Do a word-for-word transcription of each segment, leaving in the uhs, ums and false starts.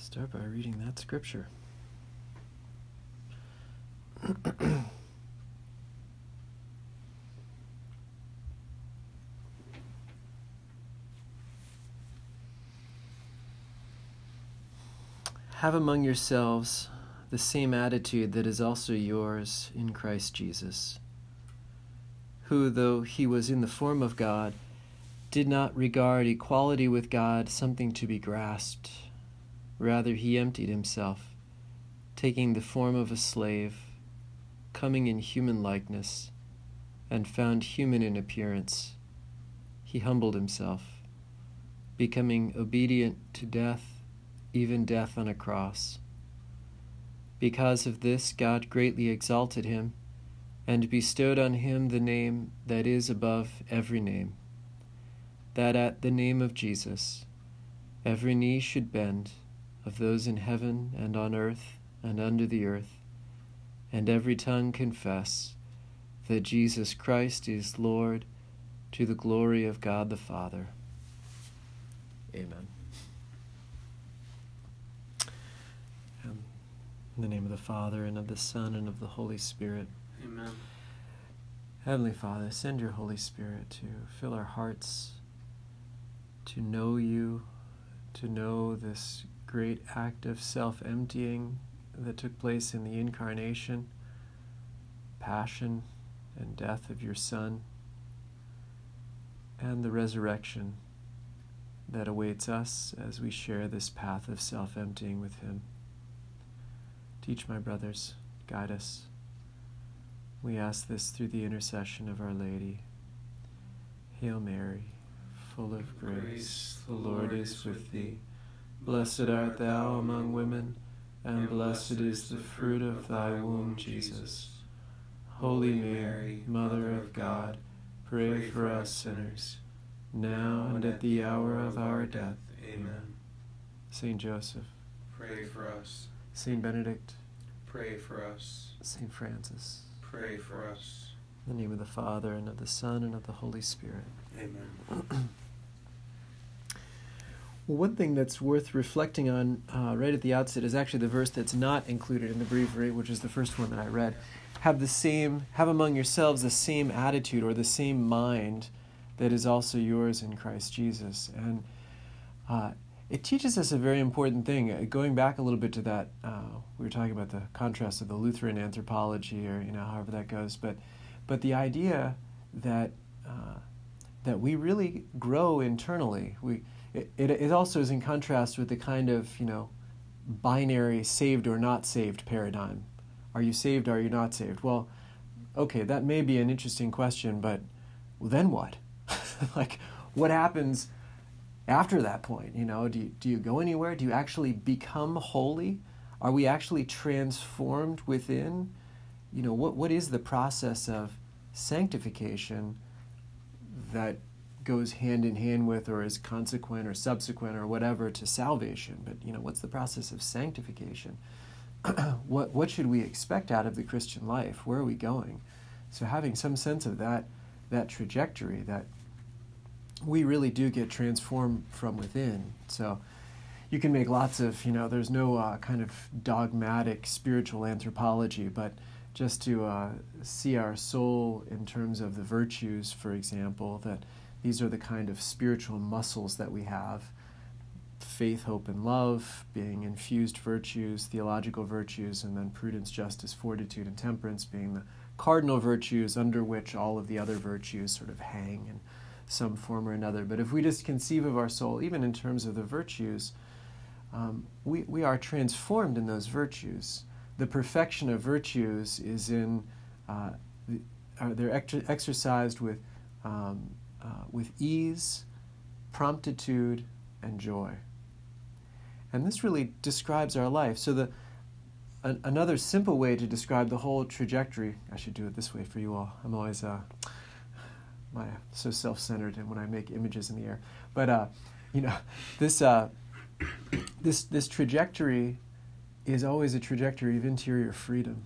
Start by reading that scripture. Have among yourselves the same attitude that is also yours in Christ Jesus, who, though he was in the form of God, did not regard equality with God something to be grasped. Rather, he emptied himself, taking the form of a slave, coming in human likeness, and found human in appearance. He humbled himself, becoming obedient to death, even death on a cross. Because of this, God greatly exalted him and bestowed on him the name that is above every name, that at the name of Jesus every knee should bend, of those in heaven and on earth and under the earth, and every tongue confess that Jesus Christ is Lord, to the glory of God the Father. Amen. In the name of the Father, and of the Son, and of the Holy Spirit. Amen. Heavenly Father, send your Holy Spirit to fill our hearts, to know you, to know this great act of self-emptying that took place in the incarnation, passion, and death of your Son, and the resurrection that awaits us as we share this path of self-emptying with him. Teach my brothers, guide us. We ask this through the intercession of Our Lady. Hail Mary, full of grace, the Lord is with thee. Blessed art thou among women, and blessed is the fruit of thy womb, Jesus. Holy Mary, Mother of God, pray for us sinners, now and at the hour of our death. Amen. Saint Joseph, pray for us. Saint Benedict, pray for us. Saint Francis, pray for us. In the name of the Father, and of the Son, and of the Holy Spirit. Amen. Well, one thing that's worth reflecting on uh, right at the outset is actually the verse that's not included in the breviary, which is the first one that I read. Have the same, have among yourselves the same attitude or the same mind that is also yours in Christ Jesus. And uh, it teaches us a very important thing. Uh, going back a little bit to that, uh, we were talking about the contrast of the Lutheran anthropology, or you know, however that goes. But, but the idea that uh, that we really grow internally. We it, it it also is in contrast with the kind of you know binary saved or not saved paradigm. Are you saved? Are you not saved? Well, okay, that may be an interesting question, but well, then what? Like, what happens after that point? You know, do you, do you go anywhere? Do you actually become holy? Are we actually transformed within? You know, what what is the process of sanctification that goes hand in hand with, or is consequent or subsequent or whatever to salvation? But, you know, what's the process of sanctification? what what should we expect out of the Christian life? Where are we going? So having some sense of that that trajectory, that we really do get transformed from within. So you can make lots of, you know, there's no uh, kind of dogmatic spiritual anthropology, but just to uh, see our soul in terms of the virtues, for example, that these are the kind of spiritual muscles that we have. Faith, hope, and love being infused virtues, theological virtues, and then prudence, justice, fortitude, and temperance being the cardinal virtues under which all of the other virtues sort of hang in some form or another. But if we just conceive of our soul, even in terms of the virtues, um, we, we are transformed in those virtues. The perfection of virtues is in, uh, the, uh, they're ex- exercised with, um, uh, with ease, promptitude, and joy. And this really describes our life. So the an, another simple way to describe the whole trajectory, I should do it this way for you all. I'm always uh, my so self-centered and when I make images in the air. But uh, you know, this uh, this this trajectory is always a trajectory of interior freedom.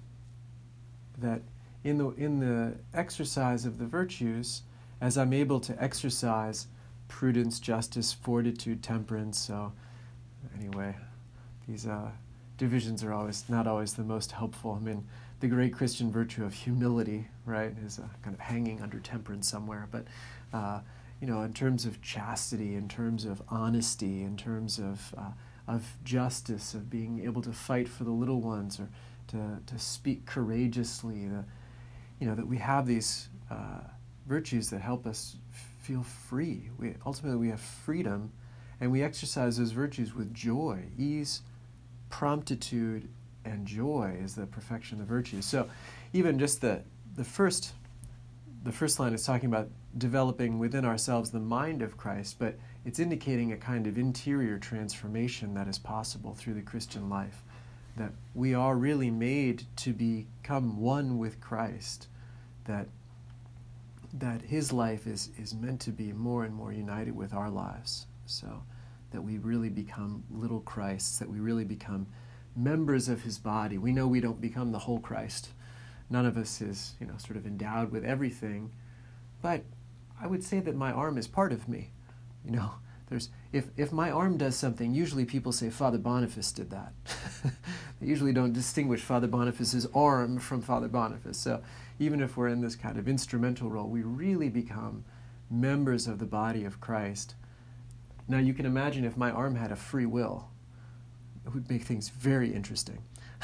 That in the in the exercise of the virtues, as I'm able to exercise prudence, justice, fortitude, temperance, so anyway, these uh, divisions are always not always the most helpful. I mean, the great Christian virtue of humility, right, is uh, kind of hanging under temperance somewhere. But uh, you know, in terms of chastity, in terms of honesty, in terms of uh, of justice, of being able to fight for the little ones, or to to speak courageously, the, you know, that we have these uh, virtues that help us f- feel free. We ultimately we have freedom, and we exercise those virtues with joy, ease, promptitude, and joy is the perfection of the virtues. So, even just the the first the first line is talking about developing within ourselves the mind of Christ, but it's indicating a kind of interior transformation that is possible through the Christian life, that we are really made to become one with Christ, that that his life is, is meant to be more and more united with our lives, so that we really become little Christs, that we really become members of his body. We know we don't become the whole Christ. None of us is, you know, sort of endowed with everything, but I would say that my arm is part of me. You know, there's if if my arm does something, usually people say Father Boniface did that. They usually don't distinguish Father Boniface's arm from Father Boniface. So even if we're in this kind of instrumental role, we really become members of the body of Christ. Now you can imagine if my arm had a free will, it would make things very interesting.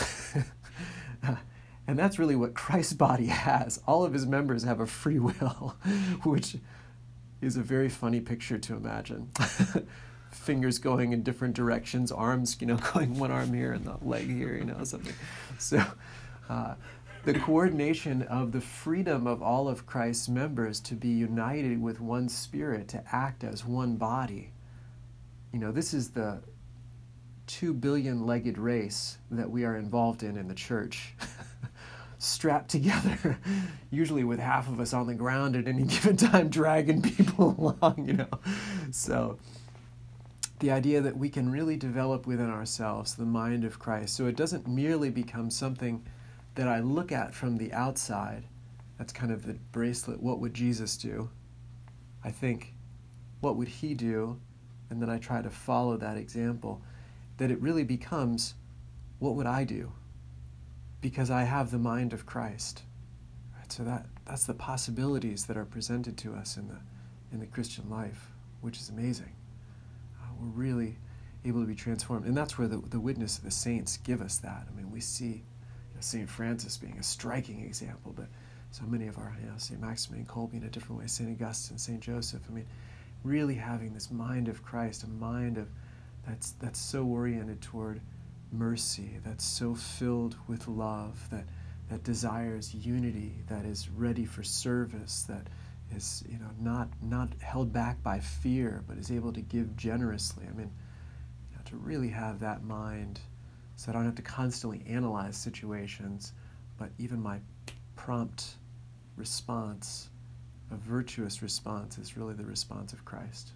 And that's really what Christ's body has. All of his members have a free will, which is a very funny picture to imagine. Fingers going in different directions, arms, you know, going one arm here and the leg here, you know, something. So uh, the coordination of the freedom of all of Christ's members to be united with one spirit, to act as one body. You know, this is the two billion legged race that we are involved in in the church. Strapped together, usually with half of us on the ground at any given time, dragging people along, you know. So the idea that we can really develop within ourselves the mind of Christ, so it doesn't merely become something that I look at from the outside. That's kind of the bracelet, what would Jesus do? I think, what would he do? And then I try to follow that example. That it really becomes, what would I do? Because I have the mind of Christ. Right? So that that's the possibilities that are presented to us in the in the Christian life, which is amazing. Uh, we're really able to be transformed. And that's where the, the witness of the saints give us that. I mean, we see, you know, Saint Francis being a striking example, but so many of our, you know, Saint Maximilian Kolbe in a different way, Saint Augustine, Saint Joseph, I mean, really having this mind of Christ, a mind of that's that's so oriented toward mercy, that's so filled with love, that that desires unity, that is ready for service, that is, you know, not not held back by fear, but is able to give generously. I mean, you know, to really have that mind, so I don't have to constantly analyze situations, but even my prompt response, a virtuous response, is really the response of Christ.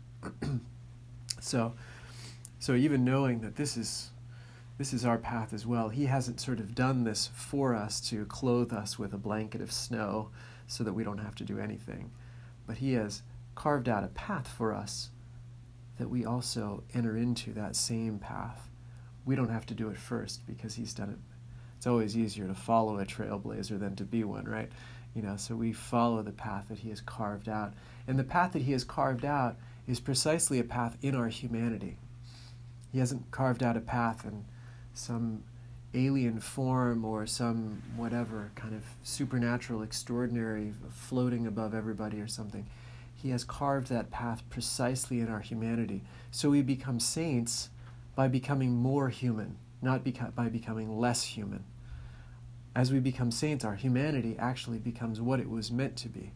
so, so even knowing that this is This is our path as well. He hasn't sort of done this for us to clothe us with a blanket of snow so that we don't have to do anything. But he has carved out a path for us that we also enter into that same path. We don't have to do it first because he's done it. It's always easier to follow a trailblazer than to be one, right? You know, so we follow the path that he has carved out. And the path that he has carved out is precisely a path in our humanity. He hasn't carved out a path and some alien form or some whatever kind of supernatural, extraordinary, floating above everybody or something. He has carved that path precisely in our humanity. So we become saints by becoming more human, not beca- by becoming less human. As we become saints, our humanity actually becomes what it was meant to be.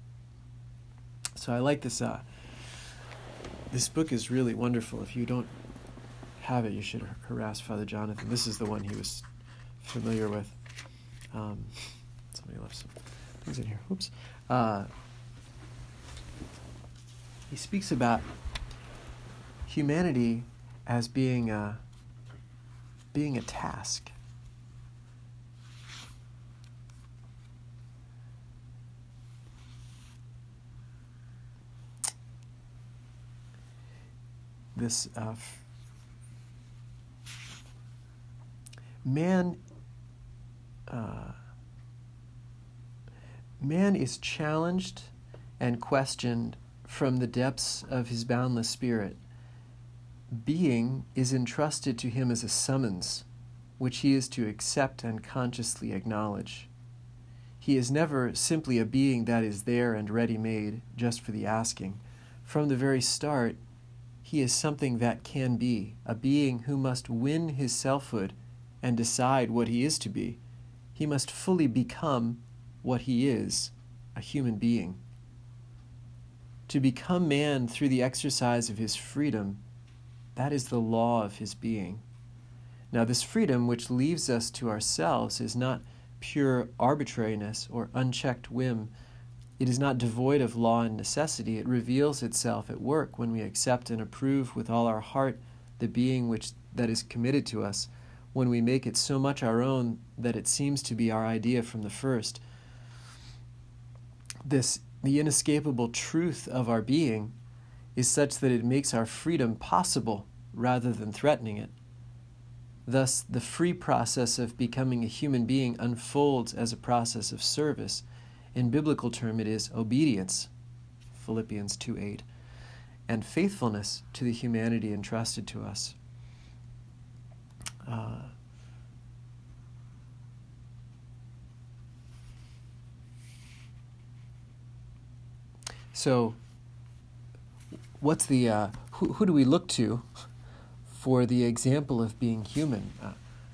So I like this. Uh, this book is really wonderful. If you don't have it, you should harass Father Jonathan. This is the one he was familiar with. Um, somebody left some things in here. Oops. Uh, he speaks about humanity as being a, being a task. This uh, man, uh, man is challenged and questioned from the depths of his boundless spirit. Being is entrusted to him as a summons, which he is to accept and consciously acknowledge. He is never simply a being that is there and ready-made just for the asking. From the very start, he is something that can be, a being who must win his selfhood and decide what he is to be. He must fully become what he is, a human being. To become man through the exercise of his freedom, that is the law of his being. Now, this freedom which leaves us to ourselves is not pure arbitrariness or unchecked whim. It is not devoid of law and necessity. It reveals itself at work when we accept and approve with all our heart the being which that is committed to us, when we make it so much our own that it seems to be our idea from the first. This, the inescapable truth of our being, is such that it makes our freedom possible rather than threatening it. Thus, the free process of becoming a human being unfolds as a process of service. In biblical term, it is obedience, Philippians two eight, and faithfulness to the humanity entrusted to us. Uh, so, what's the uh, who, who do we look to for the example of being human? Uh,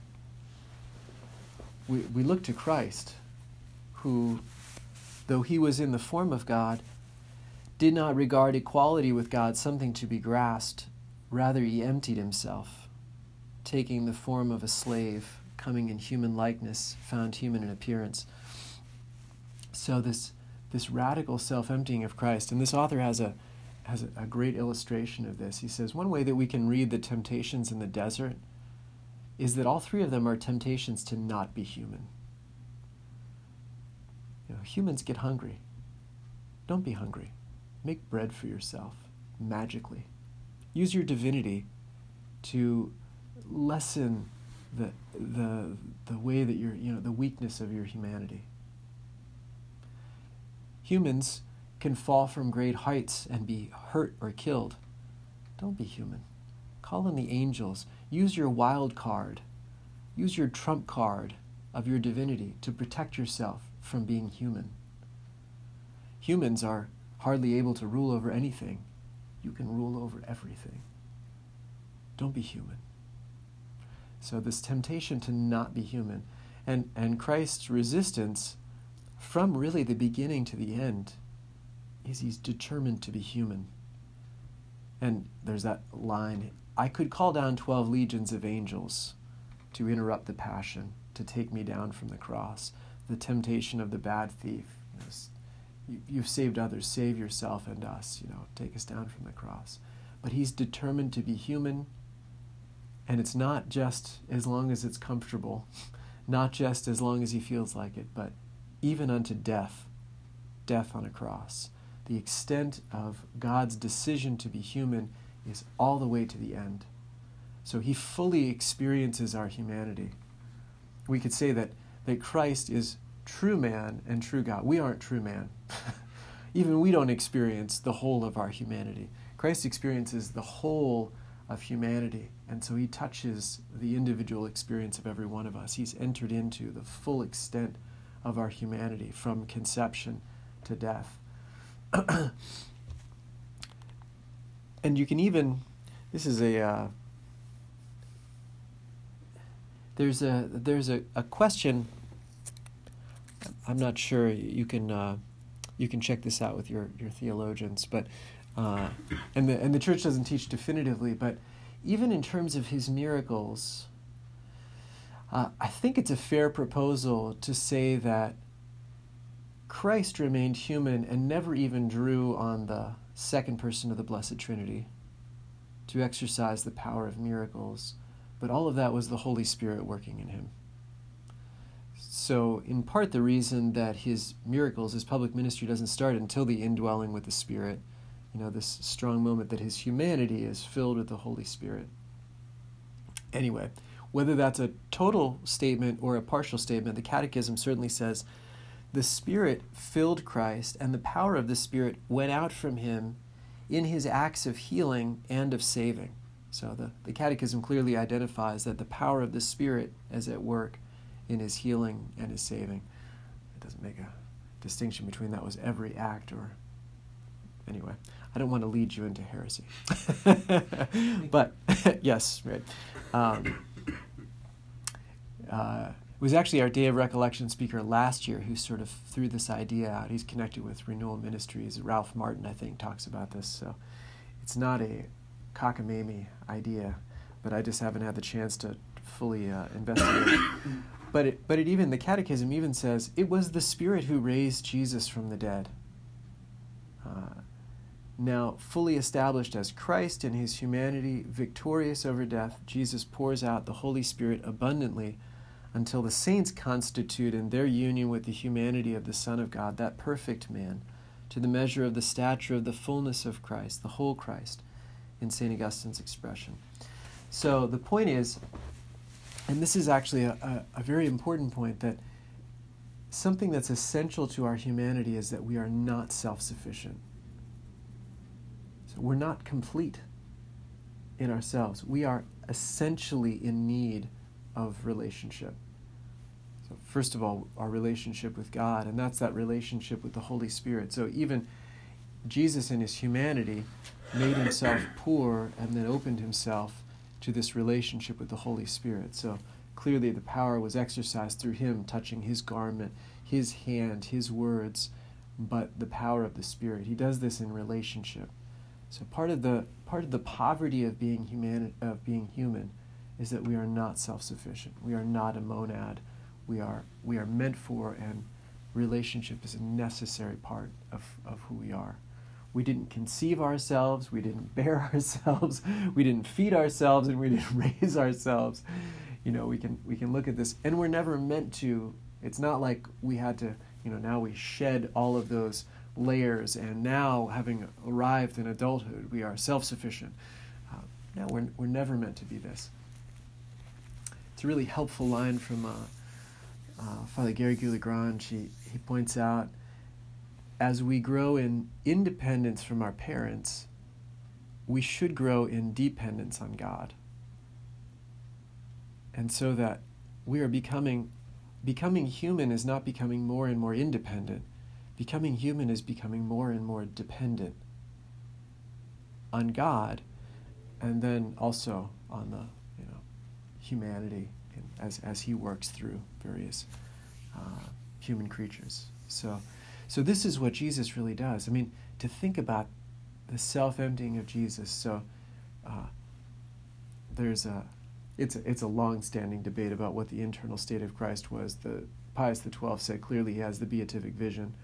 we we look to Christ, who, though he was in the form of God, did not regard equality with God something to be grasped. Rather, he emptied himself, taking the form of a slave, coming in human likeness, found human in appearance. So this this radical self-emptying of Christ, and this author has a has a, a great illustration of this. He says, one way that we can read the temptations in the desert is that all three of them are temptations to not be human. You know, humans get hungry. Don't be hungry. Make bread for yourself, magically. Use your divinity to lessen the the the way that you're, you know, the weakness of your humanity. Humans can fall from great heights and be hurt or killed. Don't be human. Call in the angels. Use your wild card. Use your trump card of your divinity to protect yourself from being human. Humans are hardly able to rule over anything. You can rule over everything. Don't be human. So this temptation to not be human, and, and Christ's resistance from really the beginning to the end, is he's determined to be human. And there's that line, I could call down twelve legions of angels to interrupt the passion, to take me down from the cross. The temptation of the bad thief. You know, you, you've saved others, save yourself and us, you know, take us down from the cross. But he's determined to be human, and it's not just as long as it's comfortable, not just as long as he feels like it, but even unto death, death on a cross. The extent of God's decision to be human is all the way to the end. So he fully experiences our humanity. We could say that, that Christ is true man and true God. We aren't true man. Even we don't experience the whole of our humanity. Christ experiences the whole of humanity, and so he touches the individual experience of every one of us. He's entered into the full extent of our humanity from conception to death. And you can even, this is a, uh, there's a there's a, a question, I'm not sure, you can uh, you can check this out with your, your theologians, but uh, and the and the church doesn't teach definitively, but even in terms of his miracles, uh, I think it's a fair proposal to say that Christ remained human and never even drew on the second person of the Blessed Trinity to exercise the power of miracles, but all of that was the Holy Spirit working in him. So, in part, the reason that his miracles, his public ministry doesn't start until the indwelling with the Spirit, you know, this strong moment that his humanity is filled with the Holy Spirit. Anyway, whether that's a total statement or a partial statement, the Catechism certainly says the Spirit filled Christ, and the power of the Spirit went out from him in his acts of healing and of saving. So the, the Catechism clearly identifies that the power of the Spirit is at work in his healing and his saving. It doesn't make a distinction between that was every act or... Anyway, I don't want to lead you into heresy. But, yes, right. Um, uh, it was actually our Day of Recollection speaker last year who sort of threw this idea out. He's connected with Renewal Ministries. Ralph Martin, I think, talks about this. So it's not a cockamamie idea, but I just haven't had the chance to fully uh, investigate it. But it, but it even, the Catechism even says, it was the Spirit who raised Jesus from the dead. Uh, now, fully established as Christ in his humanity, victorious over death, Jesus pours out the Holy Spirit abundantly until the saints constitute in their union with the humanity of the Son of God, that perfect man, to the measure of the stature of the fullness of Christ, the whole Christ, in Saint Augustine's expression. So the point is, and this is actually a, a, a very important point, that something that's essential to our humanity is that we are not self-sufficient. So we're not complete in ourselves. We are essentially in need of relationship. So first of all, our relationship with God, and that's that relationship with the Holy Spirit. So even Jesus in his humanity made himself poor and then opened himself to this relationship with the Holy Spirit. So clearly the power was exercised through him touching his garment, his hand, his words, but the power of the Spirit. He does this in relationship. So part of the part of the poverty of being human of being human is that we are not self-sufficient. We are not a monad. We are we are meant for, and relationship is a necessary part of, of who we are. We didn't conceive ourselves, we didn't bear ourselves, we didn't feed ourselves, and we didn't raise ourselves. You know, we can we can look at this, and we're never meant to. It's not like we had to, you know, now we shed all of those layers, and now, having arrived in adulthood, we are self-sufficient. Uh, no, we're we're never meant to be this. It's a really helpful line from uh, uh, Father Gary Goulegrange. He, he points out, as we grow in independence from our parents, we should grow in dependence on God. And so that we are becoming, becoming human is not becoming more and more independent. Becoming human is becoming more and more dependent on God, and then also on the, you know, humanity in, as as He works through various uh, human creatures. So, so this is what Jesus really does. I mean, to think about the self-emptying of Jesus. So, uh, there's a it's a, it's a long-standing debate about what the internal state of Christ was. The Pius the Twelfth said clearly he has the beatific vision.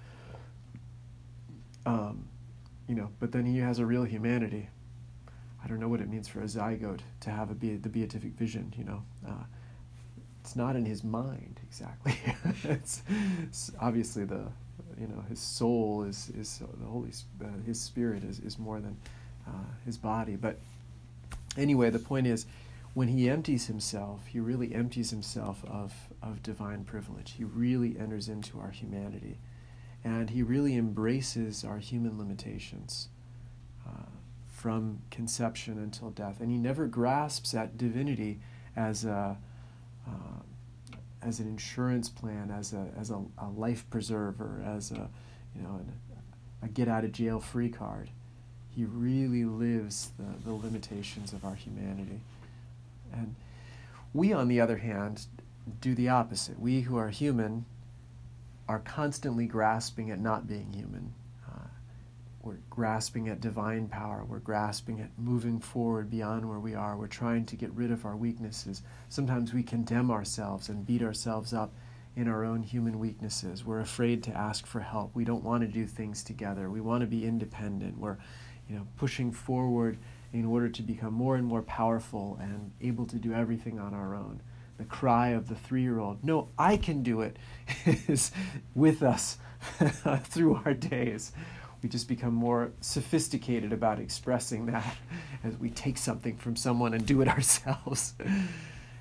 Um, you know, but then he has a real humanity. I don't know what it means for a zygote to have a be- the beatific vision. You know, uh, it's not in his mind exactly. it's, it's obviously the, you know, his soul is is uh, the Holy, uh, his spirit is is more than uh, his body. But anyway, the point is, when he empties himself, he really empties himself of of divine privilege. He really enters into our humanity. And he really embraces our human limitations uh, from conception until death. And he never grasps at divinity as a uh, as an insurance plan, as a as a, a life preserver, as a you know an, a get out of jail free card. He really lives the, the limitations of our humanity. And we, on the other hand, do the opposite. We who are human are constantly grasping at not being human. Uh, we're grasping at divine power. We're grasping at moving forward beyond where we are. We're trying to get rid of our weaknesses. Sometimes we condemn ourselves and beat ourselves up in our own human weaknesses. We're afraid to ask for help. We don't want to do things together. We want to be independent. We're, you know, pushing forward in order to become more and more powerful and able to do everything on our own. The cry of the three-year-old, "No, I can do it," is with us through our days. We just become more sophisticated about expressing that as we take something from someone and do it ourselves.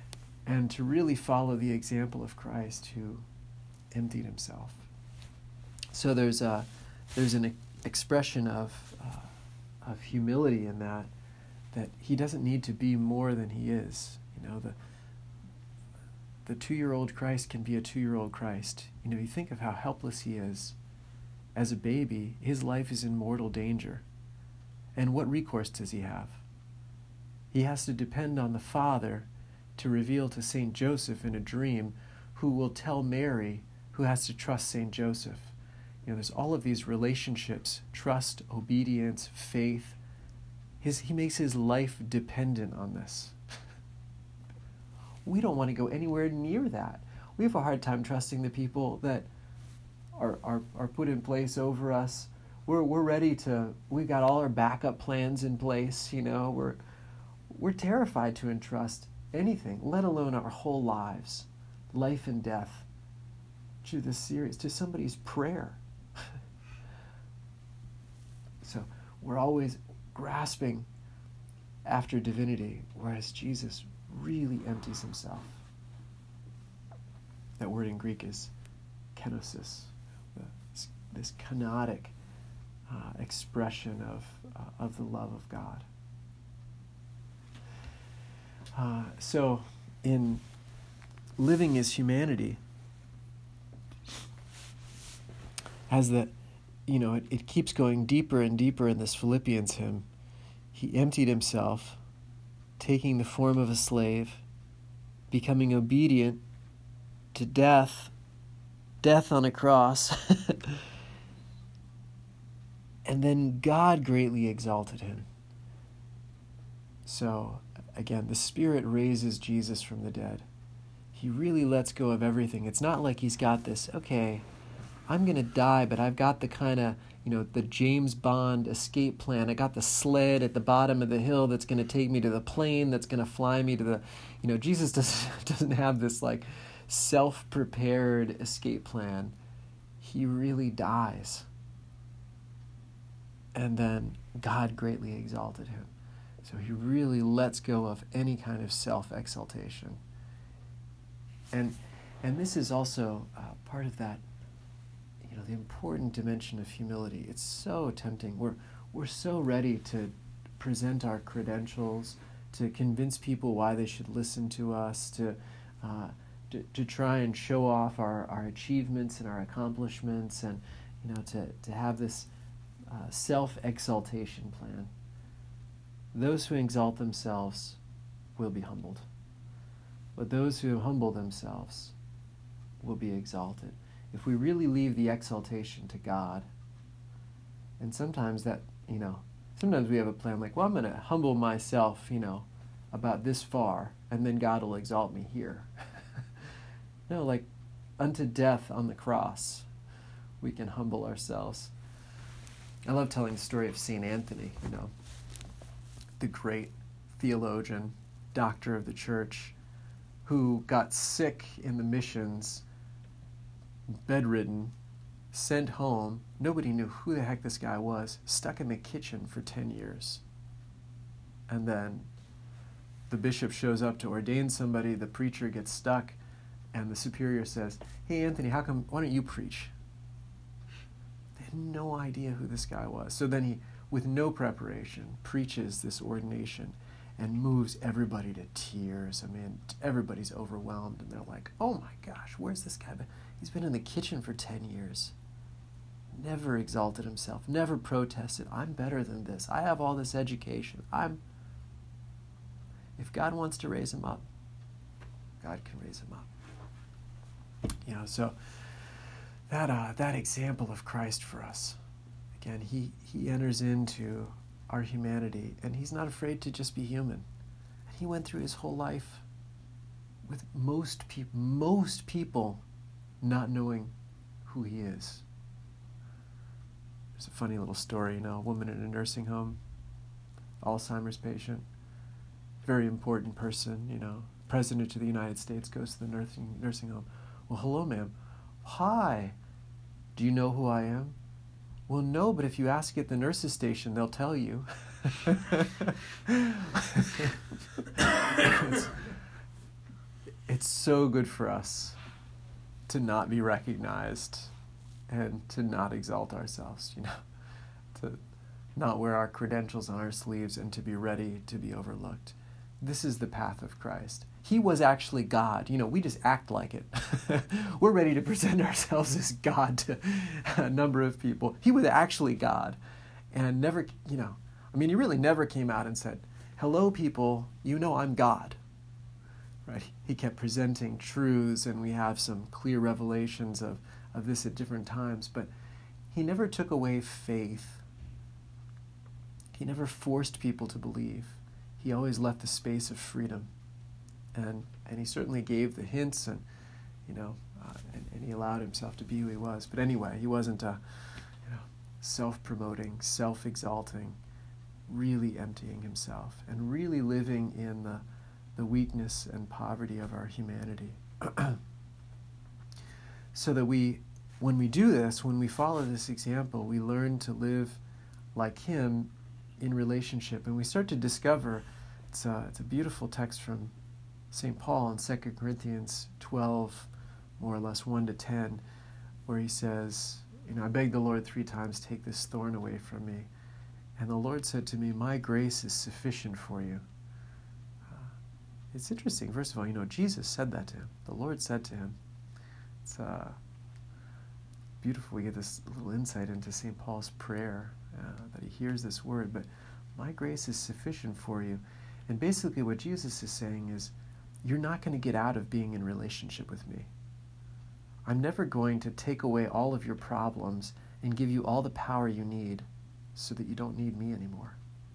and to really follow the example of Christ who emptied himself. So there's a there's an expression of uh, of humility in that that he doesn't need to be more than he is. You know, the the two-year-old Christ can be a two-year-old Christ. You know, you think of how helpless he is. As a baby, his life is in mortal danger. And what recourse does he have? He has to depend on the Father to reveal to Saint Joseph in a dream, who will tell Mary, who has to trust Saint Joseph. You know, there's all of these relationships, trust, obedience, faith. His, he makes his life dependent on this. We don't want to go anywhere near that. We have a hard time trusting the people that are, are, are put in place over us. We're we're ready to, we've got all our backup plans in place, you know, we're we're terrified to entrust anything, let alone our whole lives, life and death, to the serious, to somebody's prayer. So we're always grasping after divinity, whereas Jesus really empties himself. That word in Greek is kenosis, this, this kenotic uh, expression of uh, of the love of God. Uh, so, in living as humanity, as the, you know, it, it keeps going deeper and deeper in this Philippians hymn. He emptied himself, taking the form of a slave, becoming obedient to death, death on a cross. And then God greatly exalted him. So, again, the Spirit raises Jesus from the dead. He really lets go of everything. It's not like he's got this, okay, I'm going to die, but I've got the kind of, you know, the James Bond escape plan. I got the sled at the bottom of the hill that's going to take me to the plane that's going to fly me to the, you know, Jesus doesn't, doesn't have this like self-prepared escape plan. He really dies. And then God greatly exalted him. So he really lets go of any kind of self-exaltation. And and this is also uh, part of that, you know, the important dimension of humility. It's so tempting. We're we're so ready to present our credentials, to convince people why they should listen to us, to uh, to, to try and show off our, our achievements and our accomplishments, and you know, to, to have this uh, self-exaltation plan. Those who exalt themselves will be humbled, but those who humble themselves will be exalted. If we really leave the exaltation to God, and sometimes that, you know, sometimes we have a plan like, well, I'm going to humble myself, you know, about this far, and then God will exalt me here. No, like, unto death on the cross, we can humble ourselves. I love telling the story of Saint Anthony, you know, the great theologian, doctor of the church, who got sick in the missions, bedridden, sent home. Nobody knew who the heck this guy was, stuck in the kitchen for ten years. And then the bishop shows up to ordain somebody, the preacher gets stuck, and the superior says, hey, Anthony, how come, why don't you preach? They had no idea who this guy was. So then he, with no preparation, preaches this ordination and moves everybody to tears. I mean, everybody's overwhelmed, and they're like, oh my gosh, where's this guy been? He's been in the kitchen for ten years. Never exalted himself, never protested. I'm better than this. I have all this education. I'm. If God wants to raise him up, God can raise him up. You know, so that uh, that example of Christ for us, again, he, he enters into our humanity, and he's not afraid to just be human. And he went through his whole life with most people, most people not knowing who he is. There's a funny little story, you know, a woman in a nursing home, Alzheimer's patient, very important person, you know, President of the United States goes to the nursing nursing home. Well, hello, ma'am. Hi. Do you know who I am? Well, no, but if you ask at the nurse's station, they'll tell you. it's so good for us to not be recognized and to not exalt ourselves, you know, to not wear our credentials on our sleeves and to be ready to be overlooked. This is the path of Christ. He was actually God. You know, we just act like it. We're ready to present ourselves as God to a number of people. He was actually God and never, you know, I mean, he really never came out and said, hello, people, you know I'm God. Right? He kept presenting truths, and we have some clear revelations of, of this at different times, but he never took away faith. He never forced people to believe. He always left the space of freedom. And and he certainly gave the hints, and, you know, uh, and, and he allowed himself to be who he was. But anyway, he wasn't a, you know, self-promoting, self-exalting, really emptying himself and really living in the the weakness and poverty of our humanity. So that we, when we do this, when we follow this example, we learn to live like him in relationship, and we start to discover, it's a, it's a beautiful text from Saint Paul in Second Corinthians twelve, more or less one to ten, where he says, you know, I begged the Lord three times, take this thorn away from me. And the Lord said to me, my grace is sufficient for you. It's interesting. First of all, you know, Jesus said that to him. The Lord said to him. It's uh, beautiful. We get this little insight into Saint Paul's prayer, uh, that he hears this word, but my grace is sufficient for you. And basically what Jesus is saying is, you're not going to get out of being in relationship with me. I'm never going to take away all of your problems and give you all the power you need so that you don't need me anymore.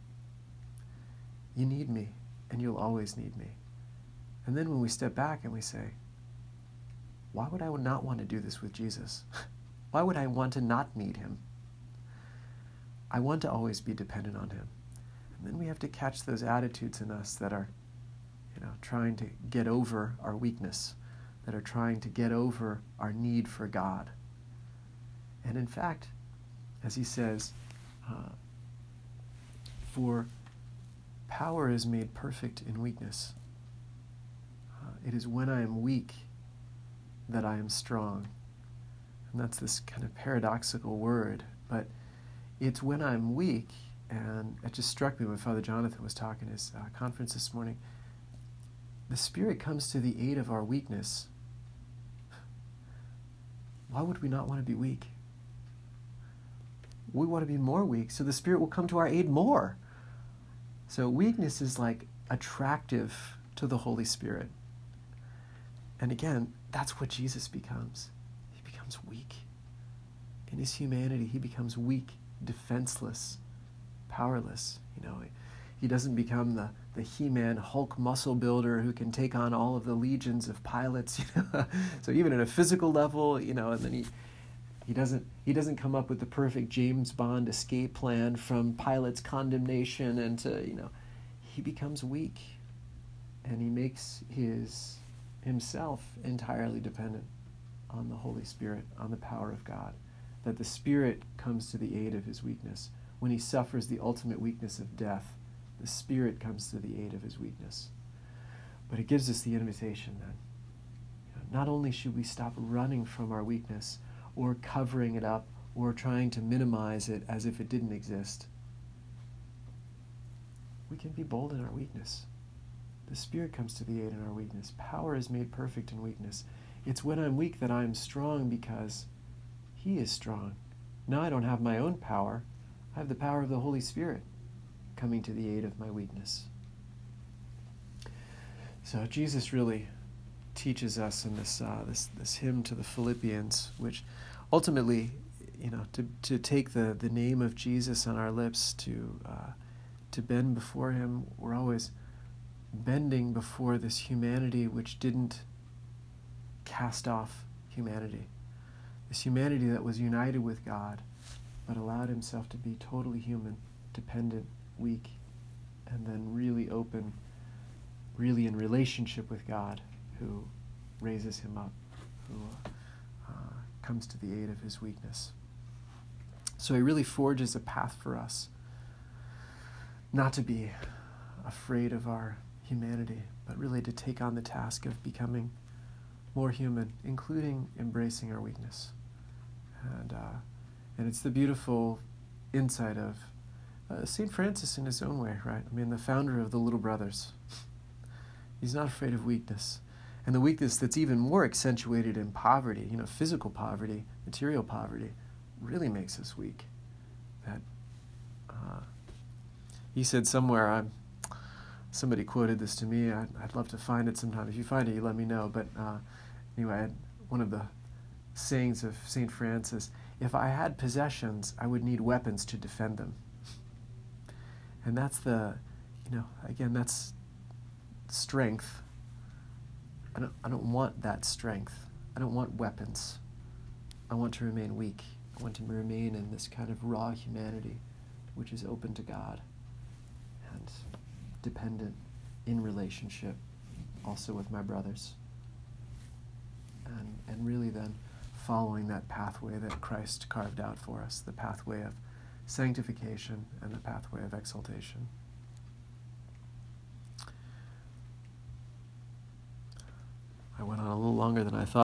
You need me, and you'll always need me. And then when we step back and we say, why would I not want to do this with Jesus? Why would I want to not need him? I want to always be dependent on him. And then we have to catch those attitudes in us that are, you know, trying to get over our weakness, that are trying to get over our need for God. And in fact, as he says, uh, for power is made perfect in weakness. Uh, it is when I am weak that I am strong. And that's this kind of paradoxical word, but it's when I'm weak, and it just struck me when Father Jonathan was talking at his uh, conference this morning, the Spirit comes to the aid of our weakness. Why would we not want to be weak? We want to be more weak, so the Spirit will come to our aid more. So weakness is like attractive to the Holy Spirit. And again, that's what Jesus becomes. He becomes weak. In his humanity, he becomes weak, defenseless, powerless. You know, he doesn't become the, the He-Man Hulk muscle builder who can take on all of the legions of pilots. You know? So even at a physical level, you know, and then he he doesn't he doesn't come up with the perfect James Bond escape plan from Pilate's condemnation, and to, you know, he becomes weak, and he makes his himself entirely dependent on the Holy Spirit, on the power of God, that the Spirit comes to the aid of his weakness. When he suffers the ultimate weakness of death, the Spirit comes to the aid of his weakness. But it gives us the invitation then. You know, not only should we stop running from our weakness or covering it up or trying to minimize it as if it didn't exist, we can be bold in our weakness. The Spirit comes to the aid in our weakness. Power is made perfect in weakness. It's when I'm weak that I am strong because he is strong. Now I don't have my own power. I have the power of the Holy Spirit coming to the aid of my weakness. So Jesus really teaches us in this uh, this this hymn to the Philippians, which ultimately, you know, to to take the, the name of Jesus on our lips, to uh, to bend before him. We're always bending before this humanity which didn't cast off humanity. This humanity that was united with God, but allowed himself to be totally human, dependent, weak, and then really open, really in relationship with God, who raises him up, who uh, comes to the aid of his weakness. So he really forges a path for us, not to be afraid of our humanity, but really to take on the task of becoming more human, including embracing our weakness. And uh, and it's the beautiful insight of uh, Saint Francis in his own way, right? I mean, the founder of the Little Brothers. He's not afraid of weakness. And the weakness that's even more accentuated in poverty, you know, physical poverty, material poverty, really makes us weak. That uh, he said somewhere, I'm, somebody quoted this to me, I'd, I'd love to find it sometime. If you find it, you let me know. But uh, anyway, I had one of the sayings of Saint Francis, if I had possessions, I would need weapons to defend them. And that's the, you know, again, that's strength. I don't, I don't want that strength. I don't want weapons. I want to remain weak. I want to remain in this kind of raw humanity, which is open to God and dependent in relationship also with my brothers. And, and really then following that pathway that Christ carved out for us, the pathway of sanctification and the pathway of exaltation. I went on a little longer than I thought.